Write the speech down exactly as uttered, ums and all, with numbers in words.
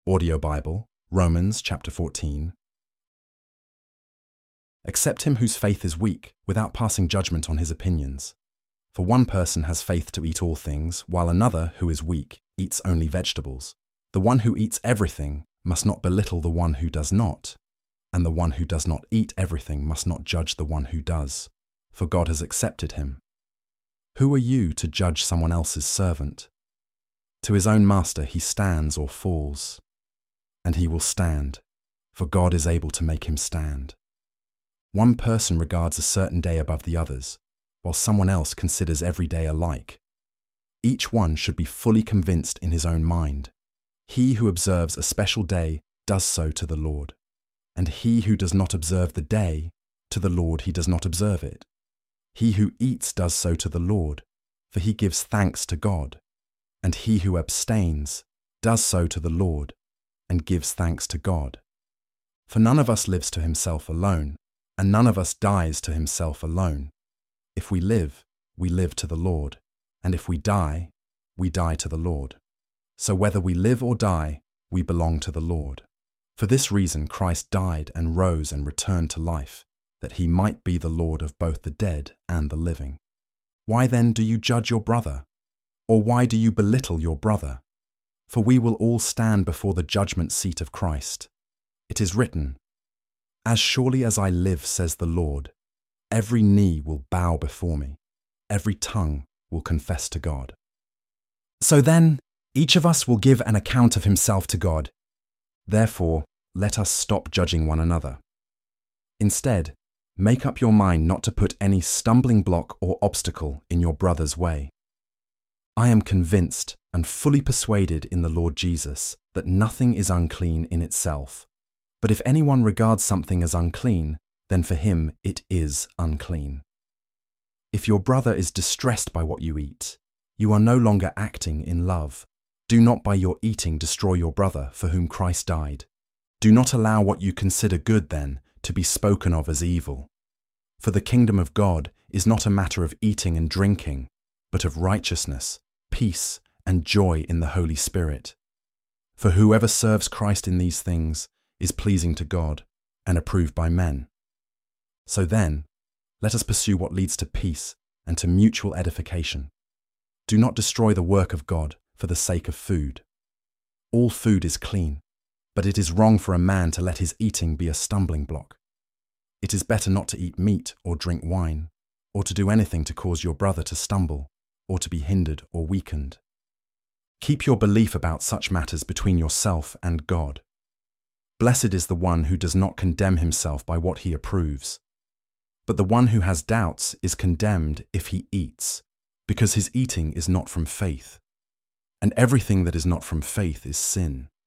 Audio Bible, Romans chapter fourteen. Accept him whose faith is weak, without passing judgment on his opinions. For one person has faith to eat all things, while another, who is weak, eats only vegetables. The one who eats everything must not belittle the one who does not, and the one who does not eat everything must not judge the one who does, for God has accepted him. Who are you to judge someone else's servant? To his own master he stands or falls, and he will stand, for God is able to make him stand. One person regards a certain day above the others, while someone else considers every day alike. Each one should be fully convinced in his own mind. He who observes a special day does so to the Lord, and he who does not observe the day, to the Lord he does not observe it. He who eats does so to the Lord, for he gives thanks to God, and he who abstains does so to the Lord, and gives thanks to God. For none of us lives to himself alone, and none of us dies to himself alone. If we live, we live to the Lord, and if we die, we die to the Lord. So whether we live or die, we belong to the Lord. For this reason Christ died and rose and returned to life, that he might be the Lord of both the dead and the living. Why then do you judge your brother? Or why do you belittle your brother? For we will all stand before the judgment seat of Christ. It is written, "As surely as I live, says the Lord, every knee will bow before me, every tongue will confess to God." So then, each of us will give an account of himself to God. Therefore, let us stop judging one another. Instead, make up your mind not to put any stumbling block or obstacle in your brother's way. I am convinced and fully persuaded in the Lord Jesus that nothing is unclean in itself. But if anyone regards something as unclean, then for him it is unclean. If your brother is distressed by what you eat, you are no longer acting in love. Do not by your eating destroy your brother for whom Christ died. Do not allow what you consider good, then, to be spoken of as evil. For the kingdom of God is not a matter of eating and drinking, but of righteousness, peace, and joy in the Holy Spirit. For whoever serves Christ in these things is pleasing to God and approved by men. So then, let us pursue what leads to peace and to mutual edification. Do not destroy the work of God for the sake of food. All food is clean, but it is wrong for a man to let his eating be a stumbling block. It is better not to eat meat or drink wine, or to do anything to cause your brother to stumble, or to be hindered or weakened. Keep your belief about such matters between yourself and God. Blessed is the one who does not condemn himself by what he approves. But the one who has doubts is condemned if he eats, because his eating is not from faith. And everything that is not from faith is sin.